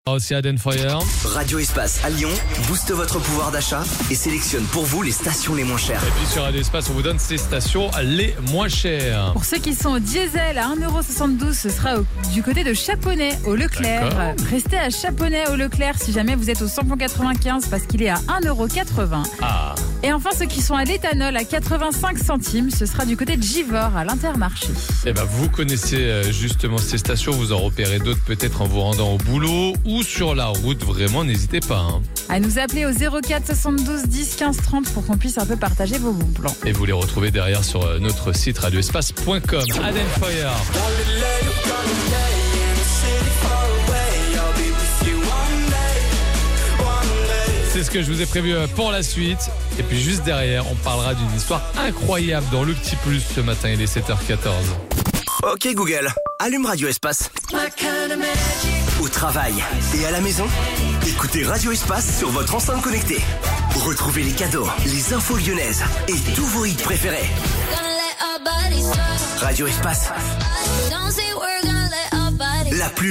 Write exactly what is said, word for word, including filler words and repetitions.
Aussi Aden Fire. Radio Espace à Lyon booste votre pouvoir d'achat et sélectionne pour vous les stations les moins chères. Et puis sur Radio Espace, on vous donne ces stations les moins chères. Pour ceux qui sont au diesel à un euro soixante-douze, ce sera au, du côté de Chaponnet au Leclerc. D'accord. Restez à Chaponnet au Leclerc si jamais vous êtes au samplon quatre-vingt-quinze parce qu'il est à un euro quatre-vingts. Ah. Et enfin, ceux qui sont à l'éthanol à quatre-vingt-cinq centimes, ce sera du côté de Givors à l'Intermarché. Eh ben, vous connaissez euh, justement ces stations, vous en repérez d'autres peut-être en vous rendant au boulot ou sur la route, vraiment n'hésitez pas. Hein. À nous appeler au zéro quatre soixante-douze dix quinze trente pour qu'on puisse un peu partager vos bons plans. Et vous les retrouvez derrière sur euh, notre site radio espace point com. Aden Fire. C'est ce que je vous ai prévu pour la suite. Et puis juste derrière, on parlera d'une histoire incroyable dans le Petit Plus ce matin. Il est sept heures quatorze. Ok Google, allume Radio Espace. Au travail et à la maison, écoutez Radio Espace sur votre enceinte connectée. Retrouvez les cadeaux, les infos lyonnaises et tous vos hits préférés. Radio Espace, la plus